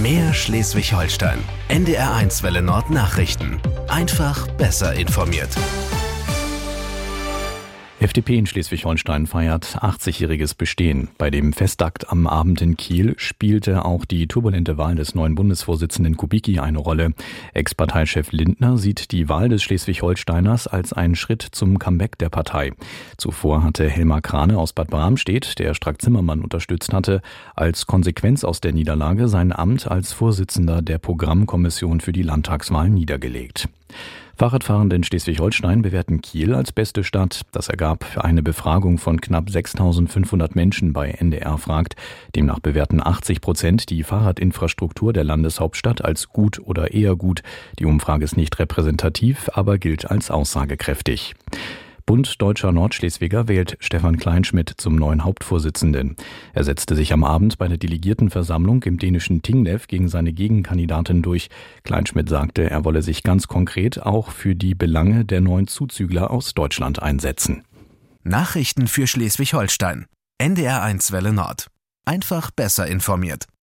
Mehr Schleswig-Holstein. NDR1 Welle Nord Nachrichten. Einfach besser informiert. FDP in Schleswig-Holstein feiert 80-jähriges Bestehen. Bei dem Festakt am Abend in Kiel spielte auch die turbulente Wahl des neuen Bundesvorsitzenden Kubicki eine Rolle. Ex-Parteichef Lindner sieht die Wahl des Schleswig-Holsteiners als einen Schritt zum Comeback der Partei. Zuvor hatte Helmar Krane aus Bad Bramstedt, der Strack-Zimmermann unterstützt hatte, als Konsequenz aus der Niederlage sein Amt als Vorsitzender der Programmkommission für die Landtagswahl niedergelegt. Fahrradfahrende in Schleswig-Holstein bewerten Kiel als beste Stadt. Das ergab für eine Befragung von knapp 6.500 Menschen bei NDR fragt. Demnach bewerten 80% die Fahrradinfrastruktur der Landeshauptstadt als gut oder eher gut. Die Umfrage ist nicht repräsentativ, aber gilt als aussagekräftig. Bund Deutscher Nordschleswiger wählt Stefan Kleinschmidt zum neuen Hauptvorsitzenden. Er setzte sich am Abend bei der Delegiertenversammlung im dänischen Tinglev gegen seine Gegenkandidatin durch. Kleinschmidt sagte, er wolle sich ganz konkret auch für die Belange der neuen Zuzügler aus Deutschland einsetzen. Nachrichten für Schleswig-Holstein. NDR1 Welle Nord. Einfach besser informiert.